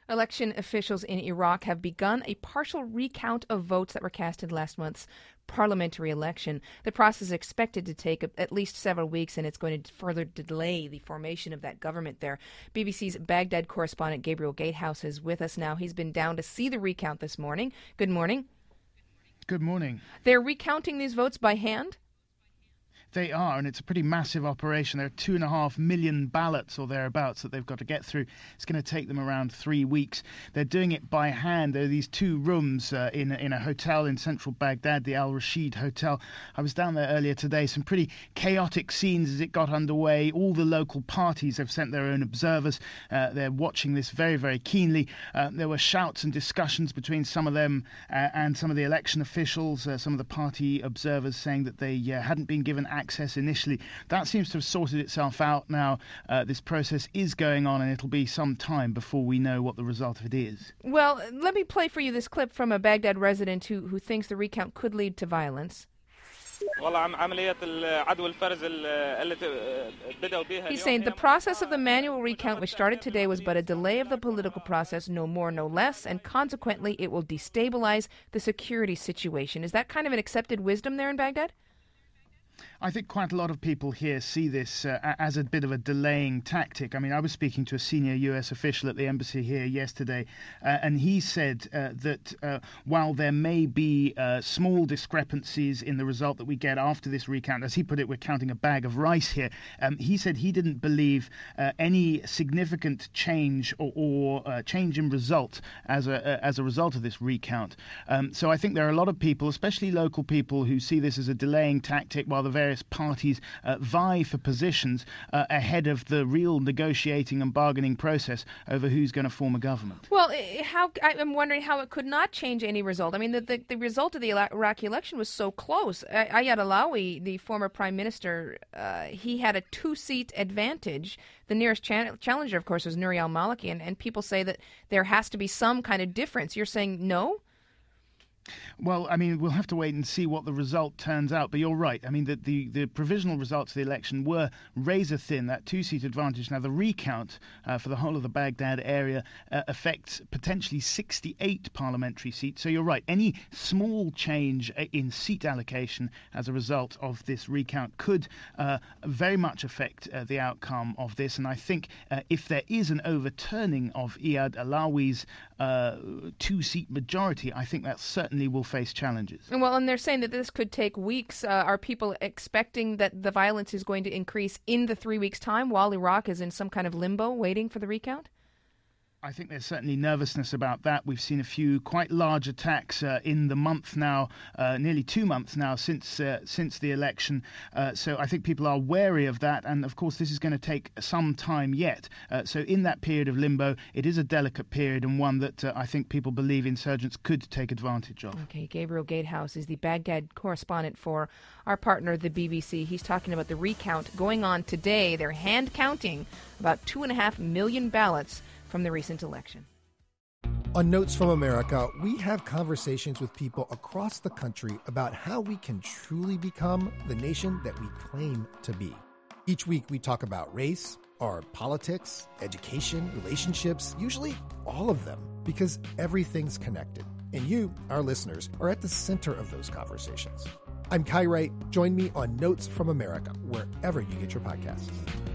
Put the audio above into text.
Election officials in Iraq have begun a partial recount of votes that were cast in last month's parliamentary election. The process is expected to take at least several weeks, and it's going to further delay the formation of that government there. BBC's Baghdad correspondent Gabriel Gatehouse is with us now. He's been down to see the recount this morning. Good morning. Good morning. They're recounting these votes by hand? They are, and it's a pretty massive operation. There are 2.5 million ballots or thereabouts that they've got to get through. It's going to take them around 3 weeks. They're doing it by hand. There are these two rooms in a hotel in central Baghdad, the Al Rashid Hotel. I was down there earlier today. Some pretty chaotic scenes as it got underway. All the local parties have sent their own observers. They're watching this very, very keenly. There were shouts and discussions between some of them and some of the election officials, some of the party observers saying that they hadn't been given access initially. That seems to have sorted itself out now. This process is going on, and it'll be some time before we know what the result of it is. Well, let me play for you this clip from a Baghdad resident who thinks the recount could lead to violence. He's saying the process of the manual recount which started today was but a delay of the political process, no more, no less, and consequently it will destabilize the security situation. Is that kind of an accepted wisdom there in Baghdad? I think quite a lot of people here see this as a bit of a delaying tactic. I mean, I was speaking to a senior U.S. official at the embassy here yesterday, and he said that while there may be small discrepancies in the result that we get after this recount, as he put it, we're counting a bag of rice here, he said he didn't believe any significant change or change in result as a result of this recount. So I think there are a lot of people, especially local people, who see this as a delaying tactic while the various parties vie for positions ahead of the real negotiating and bargaining process over who's going to form a government. Well, I'm wondering how it could not change any result. I mean, the result of the Iraqi election was so close. Ayad Allawi, the former prime minister, he had a 2-seat advantage. The nearest challenger, of course, was Nouri al-Maliki, and people say that there has to be some kind of difference. You're saying no? Well, I mean, we'll have to wait and see what the result turns out. But you're right. I mean, the provisional results of the election were razor thin, that 2-seat advantage. Now, the recount for the whole of the Baghdad area affects potentially 68 parliamentary seats. So you're right. Any small change in seat allocation as a result of this recount could very much affect the outcome of this. And I think if there is an overturning of Ayad Allawi's 2-seat majority, I think that certainly will face challenges. Well, and they're saying that this could take weeks. Are people expecting that the violence is going to increase in the 3 weeks' time while Iraq is in some kind of limbo waiting for the recount? I think there's certainly nervousness about that. We've seen a few quite large attacks in the month now, nearly 2 months now since the election. So I think people are wary of that. And of course, this is going to take some time yet. So in that period of limbo, it is a delicate period and one that I think people believe insurgents could take advantage of. Okay, Gabriel Gatehouse is the Baghdad correspondent for our partner, the BBC. He's talking about the recount going on today. They're hand counting about 2.5 million ballots from the recent election. On Notes from America, we have conversations with people across the country about how we can truly become the nation that we claim to be. Each week we talk about race, our politics, education, relationships, usually all of them, because everything's connected. And you, our listeners, are at the center of those conversations. I'm Kai Wright. Join me on Notes from America, wherever you get your podcasts.